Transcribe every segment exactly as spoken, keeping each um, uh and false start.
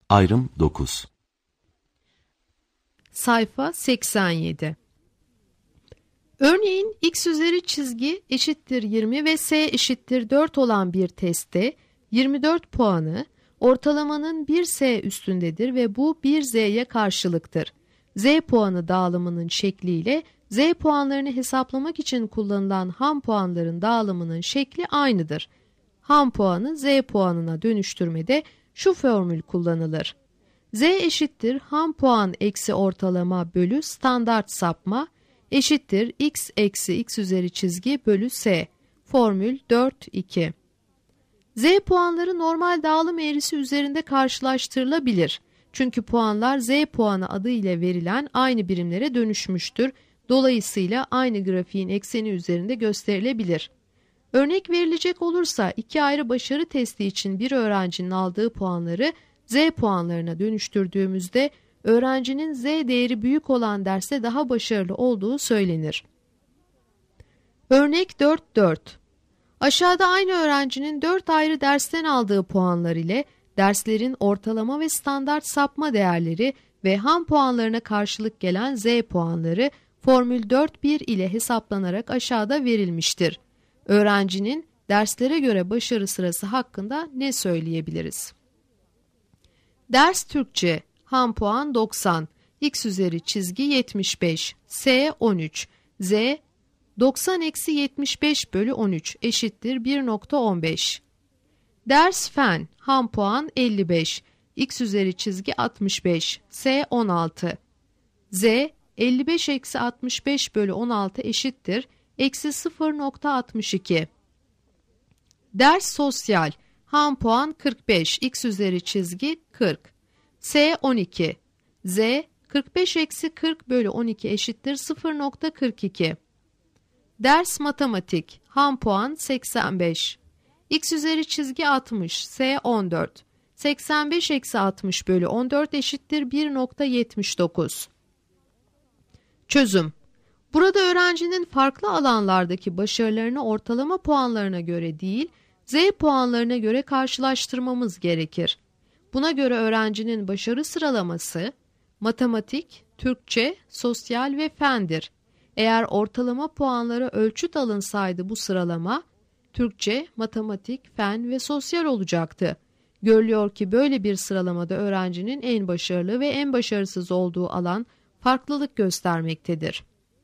Ayrım dokuz. Sayfa seksen yedi. Örneğin x üzeri çizgi eşittir yirmi ve s eşittir dört olan bir testte yirmi dört puanı ortalamanın bir s üstündedir ve bu bir z'ye karşılıktır. Z puanı dağılımının şekliyle z puanlarını hesaplamak için kullanılan ham puanların dağılımının şekli aynıdır. Ham puanı z puanına dönüştürmede şu formül kullanılır. Z eşittir ham puan eksi ortalama bölü standart sapma eşittir x eksi x üzeri çizgi bölü s. Formül dört iki. Z puanları normal dağılım eğrisi üzerinde karşılaştırılabilir. Çünkü puanlar z puanı adı ile verilen aynı birimlere dönüşmüştür. Dolayısıyla aynı grafiğin ekseni üzerinde gösterilebilir. Örnek verilecek olursa iki ayrı başarı testi için bir öğrencinin aldığı puanları z puanlarına dönüştürdüğümüzde öğrencinin z değeri büyük olan derste daha başarılı olduğu söylenir. Örnek dört dört. Aşağıda aynı öğrencinin dört ayrı dersten aldığı puanlar ile derslerin ortalama ve standart sapma değerleri ve ham puanlarına karşılık gelen z puanları formül dört bir ile hesaplanarak aşağıda verilmiştir. Öğrencinin derslere göre başarı sırası hakkında ne söyleyebiliriz? Ders Türkçe, ham puan doksan, x üzeri çizgi yetmiş beş, s on üç, z doksan eksi yetmiş beş bölü on üç eşittir bir nokta on beş. Ders Fen, ham puan elli beş, x üzeri çizgi altmış beş, s on altı, z elli beş eksi altmış beş bölü on altı eşittir eksi sıfır nokta altmış iki. Ders Sosyal, ham puan kırk beş, x üzeri çizgi kırk, s on iki, z kırk beş eksi kırk bölü on iki eşittir sıfır nokta kırk iki. Ders Matematik, ham puan seksen beş, x üzeri çizgi altmış, s on dört, seksen beş eksi altmış bölü on dört eşittir bir nokta yetmiş dokuz. Çözüm. Burada öğrencinin farklı alanlardaki başarılarını ortalama puanlarına göre değil, z puanlarına göre karşılaştırmamız gerekir. Buna göre öğrencinin başarı sıralaması matematik, Türkçe, sosyal ve fendir. Eğer ortalama puanlara ölçüt alınsaydı bu sıralama Türkçe, matematik, fen ve sosyal olacaktı. Görülüyor ki böyle bir sıralamada öğrencinin en başarılı ve en başarısız olduğu alan farklılık göstermektedir.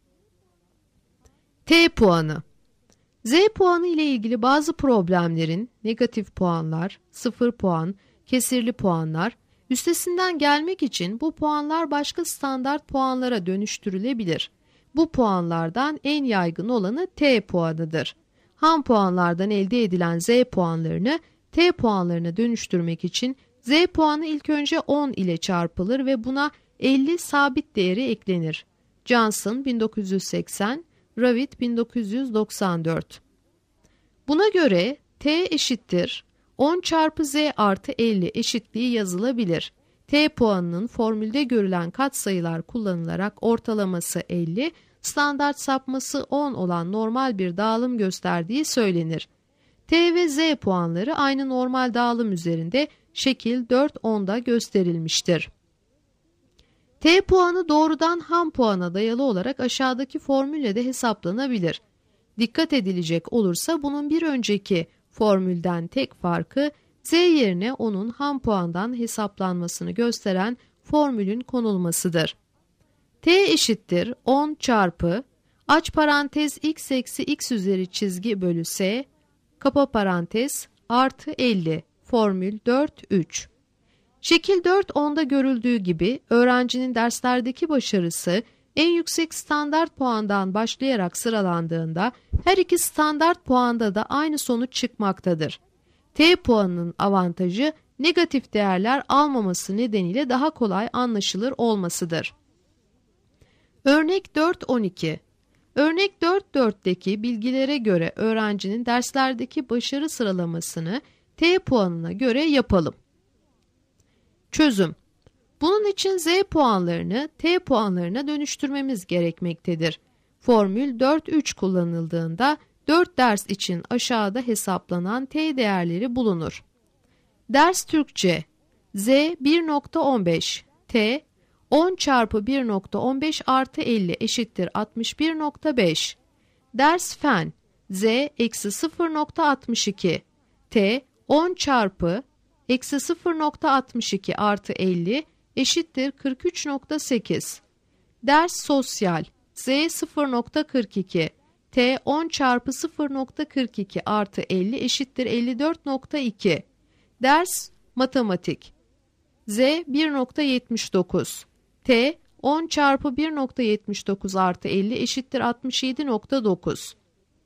T puanı. Z puanı ile ilgili bazı problemlerin negatif puanlar, sıfır puan, kesirli puanlar, üstesinden gelmek için bu puanlar başka standart puanlara dönüştürülebilir. Bu puanlardan en yaygın olanı T puanıdır. Ham puanlardan elde edilen Z puanlarını T puanlarına dönüştürmek için Z puanı ilk önce on ile çarpılır ve buna elli sabit değeri eklenir. Johnson bin dokuz yüz seksen, Ravid bin dokuz yüz doksan dört. Buna göre T eşittir on çarpı Z artı elli eşitliği yazılabilir. T puanının formülde görülen katsayılar kullanılarak ortalaması elli, standart sapması on olan normal bir dağılım gösterdiği söylenir. T ve Z puanları aynı normal dağılım üzerinde şekil dört onda gösterilmiştir. T puanı doğrudan ham puana dayalı olarak aşağıdaki formülle de hesaplanabilir. Dikkat edilecek olursa bunun bir önceki formülden tek farkı Z yerine onun ham puandan hesaplanmasını gösteren formülün konulmasıdır. T eşittir on çarpı aç parantez x eksi x üzeri çizgi bölü s kapa parantez artı elli formül dört üç. Şekil dört onda görüldüğü gibi öğrencinin derslerdeki başarısı en yüksek standart puandan başlayarak sıralandığında her iki standart puanda da aynı sonuç çıkmaktadır. T puanının avantajı negatif değerler almaması nedeniyle daha kolay anlaşılır olmasıdır. Örnek dört on iki. Örnek dört dörtteki bilgilere göre öğrencinin derslerdeki başarı sıralamasını T puanına göre yapalım. Çözüm. Bunun için Z puanlarını T puanlarına dönüştürmemiz gerekmektedir. Formül dört üç kullanıldığında dört ders için aşağıda hesaplanan T değerleri bulunur. Ders Türkçe. Z bir nokta on beş, T on çarpı bir nokta on beş artı elli eşittir altmış bir nokta beş. Ders fen Z eksi sıfır nokta altmış iki, T on çarpı eksi sıfır nokta altmış iki artı elli eşittir kırk üç nokta sekiz. Ders sosyal Z sıfır nokta kırk iki, T on çarpı sıfır nokta kırk iki artı elli eşittir elli dört nokta iki. Ders matematik Z bir nokta yetmiş dokuz, T on çarpı bir nokta yetmiş dokuz artı elli eşittir altmış yedi nokta dokuz.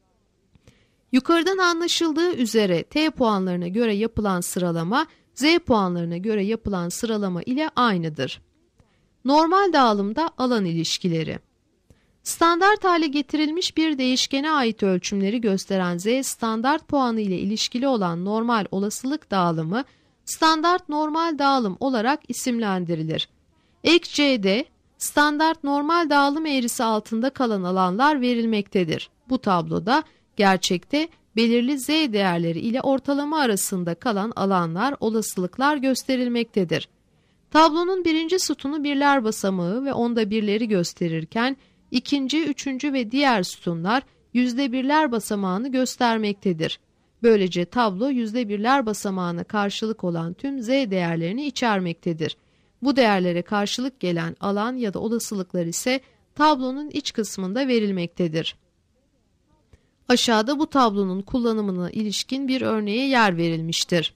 Yukarıdan anlaşıldığı üzere T puanlarına göre yapılan sıralama Z puanlarına göre yapılan sıralama ile aynıdır. Normal dağılımda alan ilişkileri. Standart hale getirilmiş bir değişkene ait ölçümleri gösteren Z standart puanı ile ilişkili olan normal olasılık dağılımı standart normal dağılım olarak isimlendirilir. Ek C'de standart normal dağılım eğrisi altında kalan alanlar verilmektedir. Bu tabloda gerçekte belirli Z değerleri ile ortalama arasında kalan alanlar, olasılıklar gösterilmektedir. Tablonun birinci sütunu birler basamağı ve onda birleri gösterirken ikinci, üçüncü ve diğer sütunlar yüzde birler basamağını göstermektedir. Böylece tablo yüzde birler basamağına karşılık olan tüm Z değerlerini içermektedir. Bu değerlere karşılık gelen alan ya da olasılıklar ise tablonun iç kısmında verilmektedir. Aşağıda bu tablonun kullanımına ilişkin bir örneğe yer verilmiştir.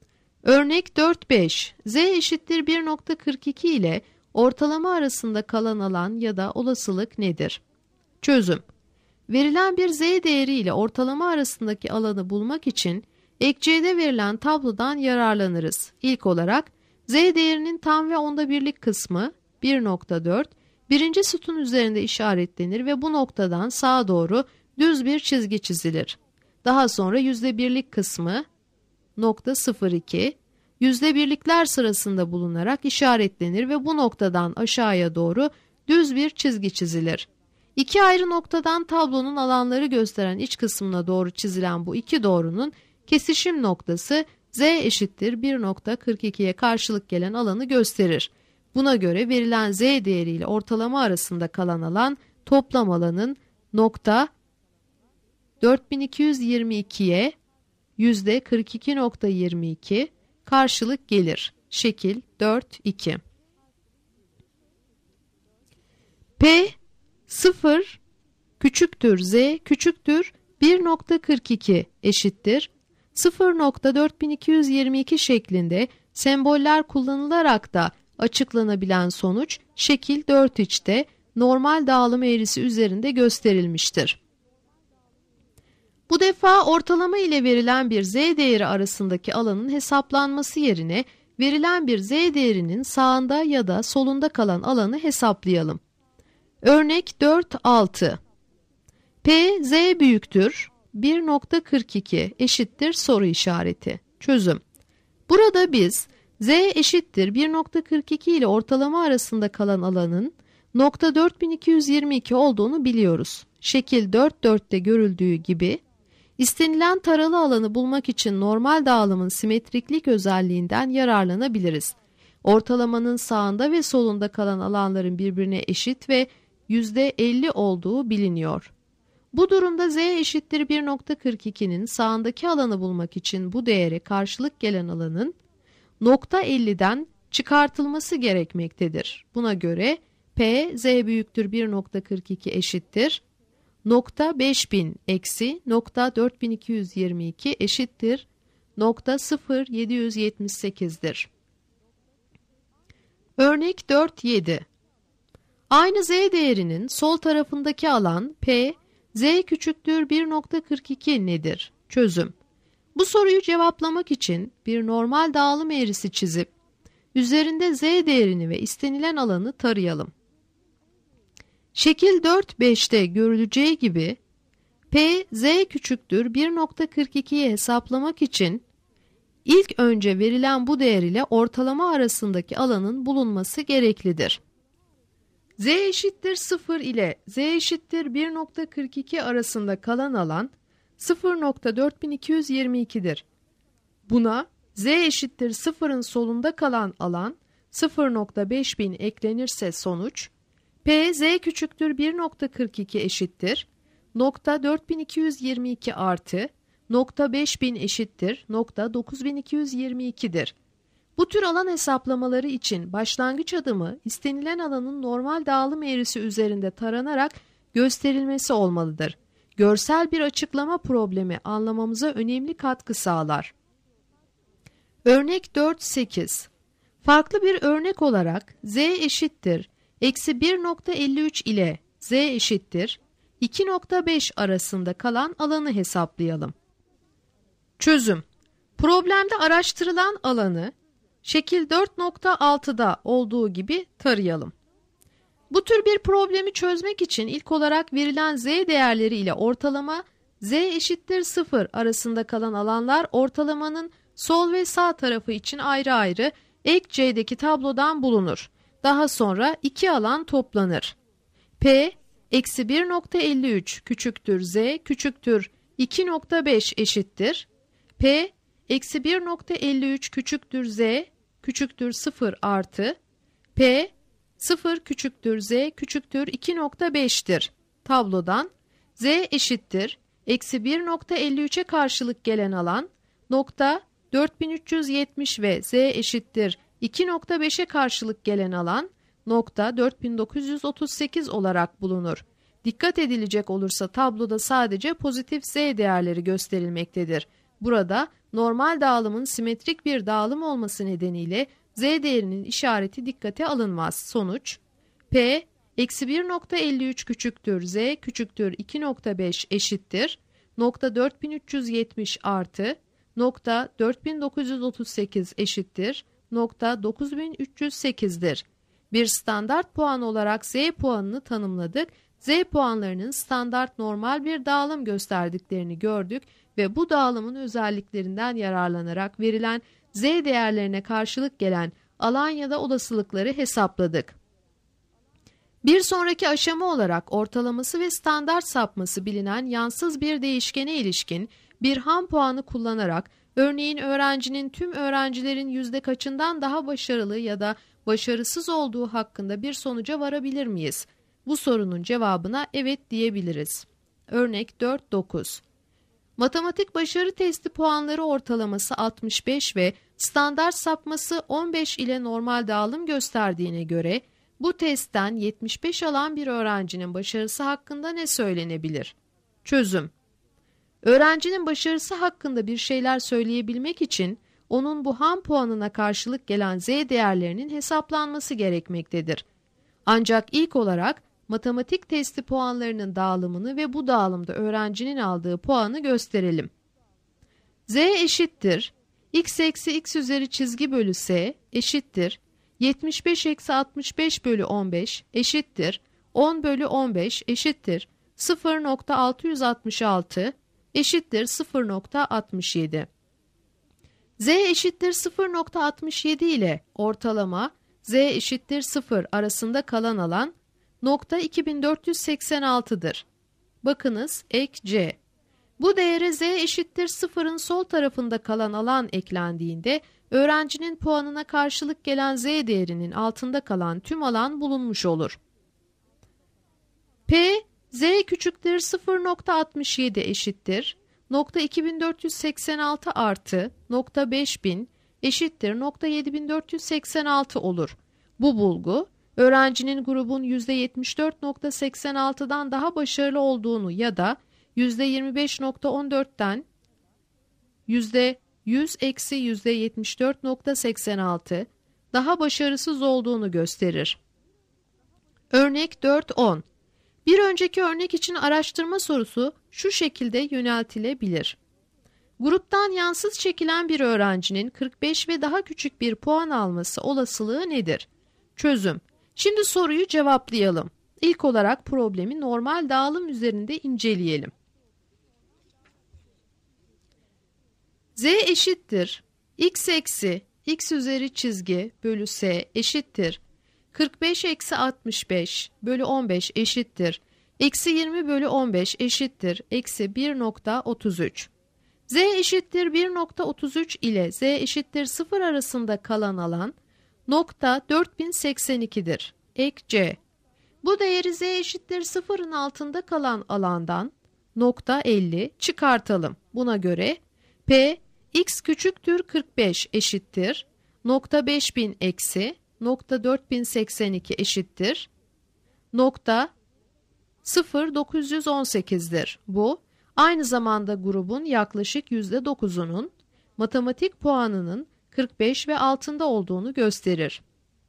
Örnek dört beş. Z eşittir bir nokta kırk iki ile ortalama arasında kalan alan ya da olasılık nedir? Çözüm. Verilen bir Z değeri ile ortalama arasındaki alanı bulmak için ek C'de verilen tablodan yararlanırız. İlk olarak Z değerinin tam ve onda birlik kısmı bir nokta dört birinci sütun üzerinde işaretlenir ve bu noktadan sağa doğru düz bir çizgi çizilir. Daha sonra yüzde birlik kısmı nokta sıfır iki yüzde birlikler sırasında bulunarak işaretlenir ve bu noktadan aşağıya doğru düz bir çizgi çizilir. İki ayrı noktadan tablonun alanları gösteren iç kısmına doğru çizilen bu iki doğrunun kesişim noktası Z eşittir bir nokta kırk ikiye karşılık gelen alanı gösterir. Buna göre verilen Z değeriyle ortalama arasında kalan alan toplam alanın nokta dört bin iki yüz yirmi ikiye yüzde kırk iki nokta yirmi iki karşılık gelir. Şekil dört iki. P sıfır küçüktür Z küçüktür bir nokta kırk iki eşittir sıfır nokta dört bin iki yüz yirmi iki şeklinde semboller kullanılarak da açıklanabilen sonuç şekil dört içte normal dağılım eğrisi üzerinde gösterilmiştir. Bu defa ortalama ile verilen bir Z değeri arasındaki alanın hesaplanması yerine verilen bir Z değerinin sağında ya da solunda kalan alanı hesaplayalım. Örnek dört altı. P Z büyüktür bir nokta kırk iki eşittir soru işareti. Çözüm. Burada biz Z eşittir bir nokta kırk iki ile ortalama arasında kalan alanın nokta dört bin iki yüz yirmi iki olduğunu biliyoruz. Şekil dört dörtte görüldüğü gibi istenilen taralı alanı bulmak için normal dağılımın simetriklik özelliğinden yararlanabiliriz. Ortalamanın sağında ve solunda kalan alanların birbirine eşit ve yüzde elli olduğu biliniyor. Bu durumda Z eşittir bir nokta kırk ikinin sağındaki alanı bulmak için bu değere karşılık gelen alanın nokta elliden çıkartılması gerekmektedir. Buna göre P Z büyüktür bir nokta kırk iki eşittir nokta beş bin eksi nokta dört bin iki yüz yirmi iki eşittir nokta sıfır yedi yüz yetmiş sekiz'dir. Örnek dört yedi. Aynı Z değerinin sol tarafındaki alan P Z küçüktür bir nokta kırk iki nedir? Çözüm. Bu soruyu cevaplamak için bir normal dağılım eğrisi çizip üzerinde Z değerini ve istenilen alanı tarayalım. Şekil dört beşte görüleceği gibi P Z küçüktür bir nokta kırk iki'yi hesaplamak için ilk önce verilen bu değer ile ortalama arasındaki alanın bulunması gereklidir. Z eşittir sıfır ile Z eşittir bir nokta kırk iki arasında kalan alan sıfır nokta dört bin iki yüz yirmi iki'dir. Buna Z eşittir sıfırın solunda kalan alan sıfır nokta beş bin eklenirse sonuç P Z küçüktür bir nokta kırk iki eşittir nokta dört bin iki yüz yirmi iki artı nokta beş bin eşittir nokta dokuz bin iki yüz yirmi iki'dir. Bu tür alan hesaplamaları için başlangıç adımı istenilen alanın normal dağılım eğrisi üzerinde taranarak gösterilmesi olmalıdır. Görsel bir açıklama problemi anlamamıza önemli katkı sağlar. Örnek dört sekiz. Farklı bir örnek olarak Z eşittir eksi bir nokta elli üç ile Z eşittir iki nokta beş arasında kalan alanı hesaplayalım. Çözüm. Problemde araştırılan alanı şekil dört nokta altı'da olduğu gibi tarayalım. Bu tür bir problemi çözmek için ilk olarak verilen Z değerleri ile ortalama Z eşittir sıfır arasında kalan alanlar ortalamanın sol ve sağ tarafı için ayrı ayrı ek C'deki tablodan bulunur. Daha sonra iki alan toplanır. P eksi bir nokta elli üç küçüktür Z küçüktür iki nokta beş eşittir. P eksi bir nokta elli üç küçüktür Z küçüktür sıfır artı P sıfır küçüktür Z küçüktür iki nokta beş'tir. Tablodan Z eşittir eksi bir nokta elli üç'e karşılık gelen alan nokta dört bin üç yüz yetmiş ve Z eşittir iki nokta beş'e karşılık gelen alan nokta dört bin dokuz yüz otuz sekiz olarak bulunur. Dikkat edilecek olursa tabloda sadece pozitif Z değerleri gösterilmektedir. Burada normal dağılımın simetrik bir dağılım olması nedeniyle Z değerinin işareti dikkate alınmaz. Sonuç P eksi bir nokta elli üç küçüktür Z küçüktür iki nokta beş eşittir nokta dört bin üç yüz yetmiş artı nokta dört bin dokuz yüz otuz sekiz eşittir nokta dokuz bin üç yüz sekiz'dir. Bir standart puan olarak Z puanını tanımladık. Z puanlarının standart normal bir dağılım gösterdiklerini gördük ve bu dağılımın özelliklerinden yararlanarak verilen Z değerlerine karşılık gelen alan ya da olasılıkları hesapladık. Bir sonraki aşama olarak ortalaması ve standart sapması bilinen yansız bir değişkene ilişkin bir ham puanı kullanarak örneğin öğrencinin tüm öğrencilerin yüzde kaçından daha başarılı ya da başarısız olduğu hakkında bir sonuca varabilir miyiz? Bu sorunun cevabına evet diyebiliriz. Örnek dört dokuz. Matematik başarı testi puanları ortalaması altmış beş ve standart sapması on beş ile normal dağılım gösterdiğine göre bu testten yetmiş beş alan bir öğrencinin başarısı hakkında ne söylenebilir? Çözüm. Öğrencinin başarısı hakkında bir şeyler söyleyebilmek için onun bu ham puanına karşılık gelen Z değerlerinin hesaplanması gerekmektedir. Ancak ilk olarak matematik testi puanlarının dağılımını ve bu dağılımda öğrencinin aldığı puanı gösterelim. Z eşittir x eksi x üzeri çizgi bölü s eşittir yetmiş beş eksi altmış beş bölü on beş eşittir on bölü on beş eşittir sıfır nokta altı yüz altmış altı eşittir sıfır nokta altmış yedi. Z eşittir sıfır nokta altmış yedi ile ortalama Z eşittir sıfır arasında kalan alan nokta iki bin dört yüz seksen altı'dır. Bakınız ek C. Bu değere Z eşittir sıfırın sol tarafında kalan alan eklendiğinde öğrencinin puanına karşılık gelen Z değerinin altında kalan tüm alan bulunmuş olur. P, Z küçüktür sıfır nokta altmış yedi eşittir nokta iki bin dört yüz seksen altı artı nokta beş bin eşittir nokta yedi bin dört yüz seksen altı olur. Bu bulgu öğrencinin grubun yüzde yetmiş dört nokta seksen altı'dan daha başarılı olduğunu ya da yüzde yirmi beş nokta on dört'ten yüzde yüz eksi yüzde yetmiş dört nokta seksen altı daha başarısız olduğunu gösterir. Örnek dört on. Bir önceki örnek için araştırma sorusu şu şekilde yöneltilebilir. Gruptan yansız çekilen bir öğrencinin kırk beş ve daha küçük bir puan alması olasılığı nedir? Çözüm. Şimdi soruyu cevaplayalım. İlk olarak problemi normal dağılım üzerinde inceleyelim. Z eşittir x eksi x üzeri çizgi bölü s eşittir kırk beş eksi altmış beş bölü on beş eşittir eksi yirmi bölü on beş eşittir eksi bir nokta otuz üç. Z eşittir bir nokta otuz üç ile Z eşittir sıfır arasında kalan alan nokta dört bin seksen iki'dir. Ek C. Bu değeri Z eşittir sıfırın altında kalan alandan nokta elli çıkartalım. Buna göre P x küçüktür kırk beş eşittir nokta beş bin eksi nokta dört bin seksen iki eşittir nokta sıfır dokuz yüz on sekiz'dir. Bu aynı zamanda grubun yaklaşık yüzde dokuz'unun matematik puanının kırk beş ve altında olduğunu gösterir.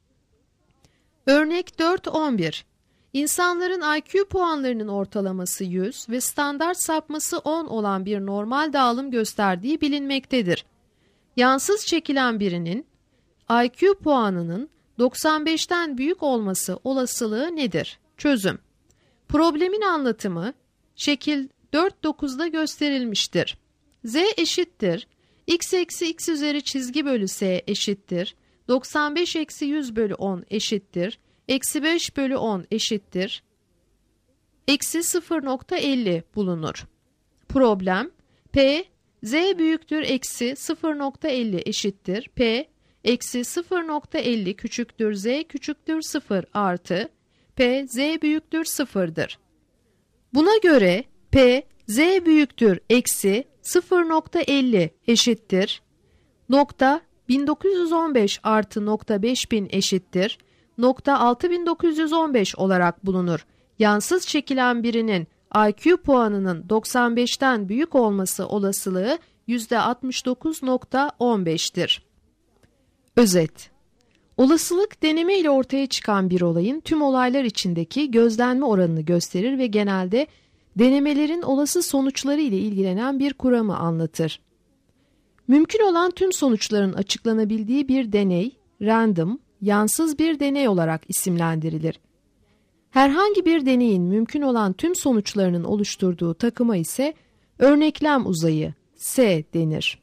Örnek dört nokta on bir. İnsanların I Q puanlarının ortalaması yüz ve standart sapması on olan bir normal dağılım gösterdiği bilinmektedir. Yansız çekilen birinin I Q puanının doksan beş'ten büyük olması olasılığı nedir? Çözüm. Problemin anlatımı şekil dört nokta dokuz'da gösterilmiştir. Z eşittir x eksi x üzeri çizgi bölü s eşittir doksan beş eksi yüz bölü on eşittir eksi beş bölü on eşittir eksi sıfır nokta elli bulunur. Problem P z büyüktür eksi sıfır nokta elli eşittir P eksi sıfır nokta elli küçüktür z küçüktür sıfır artı P z büyüktür sıfır'dır. Buna göre P z büyüktür eksi sıfır nokta elli eşittir nokta bin dokuz yüz on beş artı nokta beş bin eşittir nokta altı bin dokuz yüz on beş olarak bulunur. Yansız çekilen birinin I Q puanının doksan beş'ten büyük olması olasılığı yüzde altmış dokuz nokta on beş'tir. Özet. Olasılık deneme ile ortaya çıkan bir olayın tüm olaylar içindeki gözlenme oranını gösterir ve genelde denemelerin olası sonuçları ile ilgilenen bir kuramı anlatır. Mümkün olan tüm sonuçların açıklanabildiği bir deney, random, yansız bir deney olarak isimlendirilir. Herhangi bir deneyin mümkün olan tüm sonuçlarının oluşturduğu takıma ise örneklem uzayı, S denir.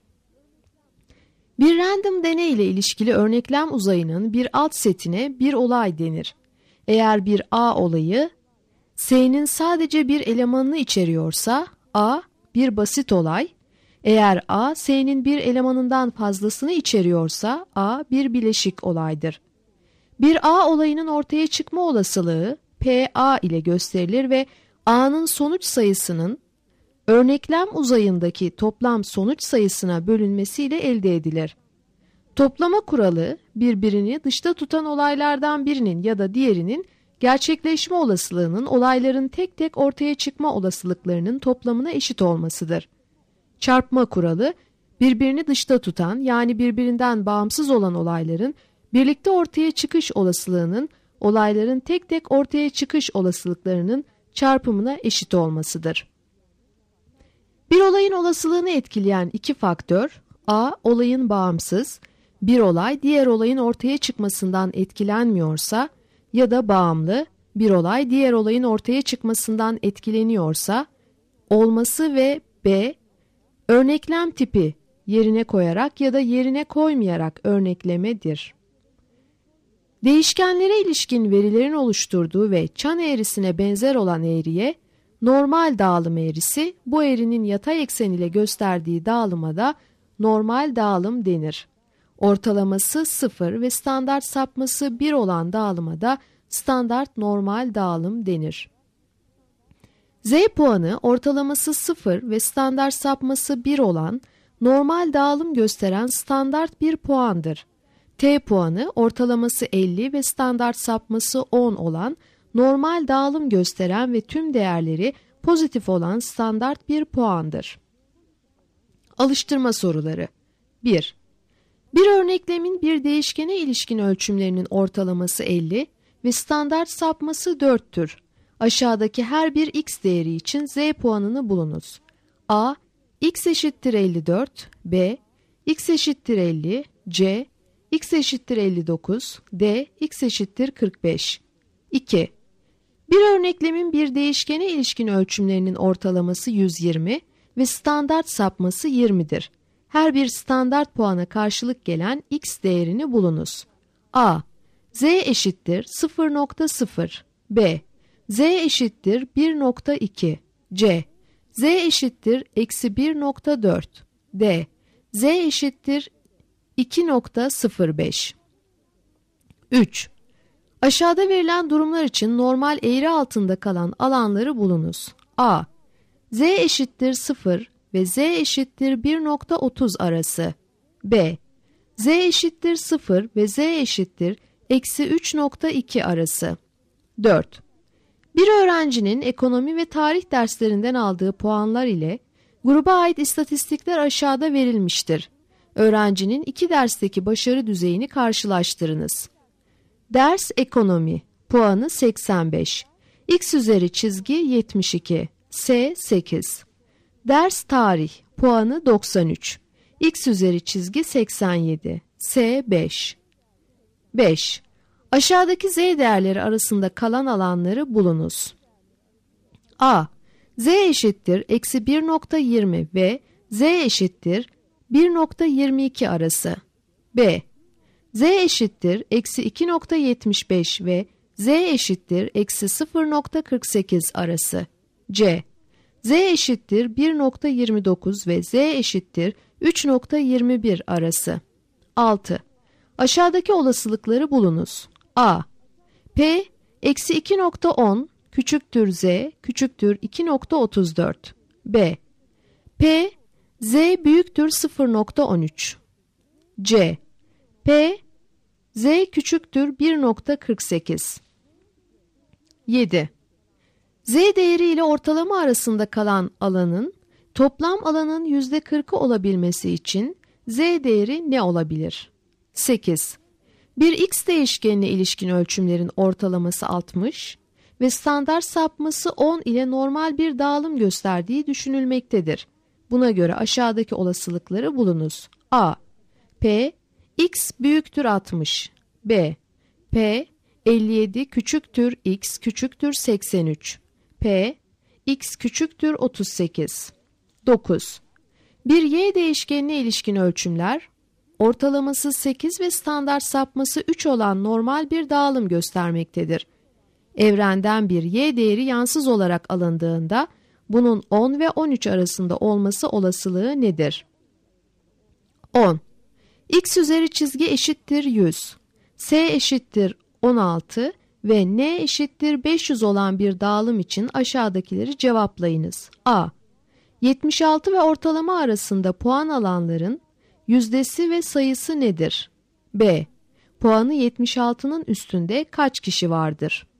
Bir random deney ile ilişkili örneklem uzayının bir alt setine bir olay denir. Eğer bir A olayı, S'nin sadece bir elemanını içeriyorsa A bir basit olay, eğer A S'nin bir elemanından fazlasını içeriyorsa A bir bileşik olaydır. Bir A olayının ortaya çıkma olasılığı P A ile gösterilir ve A'nın sonuç sayısının örneklem uzayındaki toplam sonuç sayısına bölünmesiyle elde edilir. Toplama kuralı birbirini dışta tutan olaylardan birinin ya da diğerinin gerçekleşme olasılığının olayların tek tek ortaya çıkma olasılıklarının toplamına eşit olmasıdır. Çarpma kuralı birbirini dışta tutan yani birbirinden bağımsız olan olayların birlikte ortaya çıkış olasılığının olayların tek tek ortaya çıkış olasılıklarının çarpımına eşit olmasıdır. Bir olayın olasılığını etkileyen iki faktör, A. Olayın bağımsız, bir olay diğer olayın ortaya çıkmasından etkilenmiyorsa ya da bağımlı, bir olay diğer olayın ortaya çıkmasından etkileniyorsa, olması ve B. Örneklem tipi yerine koyarak ya da yerine koymayarak örneklemedir. Değişkenlere ilişkin verilerin oluşturduğu ve çan eğrisine benzer olan eğriye normal dağılım eğrisi, bu eğrinin yatay eksen ile gösterdiği dağılıma da normal dağılım denir. Ortalaması sıfır ve standart sapması bir olan dağılıma da standart normal dağılım denir. Z puanı ortalaması sıfır ve standart sapması bir olan normal dağılım gösteren standart bir puandır. T puanı ortalaması elli ve standart sapması on olan normal dağılım gösteren ve tüm değerleri pozitif olan standart bir puandır. Alıştırma soruları. bir. Bir örneklemin bir değişkene ilişkin ölçümlerinin ortalaması elli ve standart sapması dört'tür. Aşağıdaki her bir x değeri için z puanını bulunuz. A. X eşittir elli dört, B. X eşittir elli, C. X eşittir elli dokuz, D. X eşittir kırk beş. iki. Bir örneklemin bir değişkene ilişkin ölçümlerinin ortalaması yüz yirmi ve standart sapması yirmi'dir. Her bir standart puana karşılık gelen x değerini bulunuz. A. Z eşittir sıfır nokta sıfır, B. Z eşittir bir nokta iki, C. Z eşittir eksi bir nokta dört, D. Z eşittir iki nokta sıfır beş. üç. Aşağıda verilen durumlar için normal eğri altında kalan alanları bulunuz. A. Z eşittir sıfır ve Z eşittir bir nokta otuz arası. B. Z eşittir sıfır ve Z eşittir eksi üç nokta iki arası. dört. Bir öğrencinin ekonomi ve tarih derslerinden aldığı puanlar ile gruba ait istatistikler aşağıda verilmiştir. Öğrencinin iki dersteki başarı düzeyini karşılaştırınız. Ders ekonomi, puanı seksen beş, x üzeri çizgi yetmiş iki, S sekiz. Ders tarih, puanı doksan üç, x üzeri çizgi seksen yedi, S beş. beş. Aşağıdaki z değerleri arasında kalan alanları bulunuz. A. Z eşittir eksi bir nokta yirmi ve Z eşittir bir nokta yirmi iki arası. B. Z eşittir eksi iki nokta yetmiş beş ve Z eşittir eksi sıfır nokta kırk sekiz arası. C. Z eşittir bir nokta yirmi dokuz ve Z eşittir üç nokta yirmi bir arası. altı. Aşağıdaki olasılıkları bulunuz. A. P eksi iki nokta on küçüktür Z küçüktür iki nokta otuz dört. B. P Z büyüktür sıfır nokta on üç. C. P Z küçüktür bir nokta kırk sekiz. yedi. Z değeri ile ortalama arasında kalan alanın toplam alanın yüzde kırkı olabilmesi için Z değeri ne olabilir? sekiz. Bir x değişkenine ilişkin ölçümlerin ortalaması altmış ve standart sapması on ile normal bir dağılım gösterdiği düşünülmektedir. Buna göre aşağıdaki olasılıkları bulunuz. A. P x büyüktür altmış. B. P elli yedi küçüktür x küçüktür seksen üç. P x küçüktür otuz sekiz. dokuz. Bir y değişkenine ilişkin ölçümler ortalaması sekiz ve standart sapması üç olan normal bir dağılım göstermektedir. Evrenden bir y değeri yansız olarak alındığında bunun on ve on üç arasında olması olasılığı nedir? on. X üzeri çizgi eşittir yüz, S eşittir on altı ve N eşittir beş yüz olan bir dağılım için aşağıdakileri cevaplayınız. A. yetmiş altı ve ortalama arasında puan alanların yüzdesi ve sayısı nedir? B. Puanı yetmiş altının üstünde kaç kişi vardır?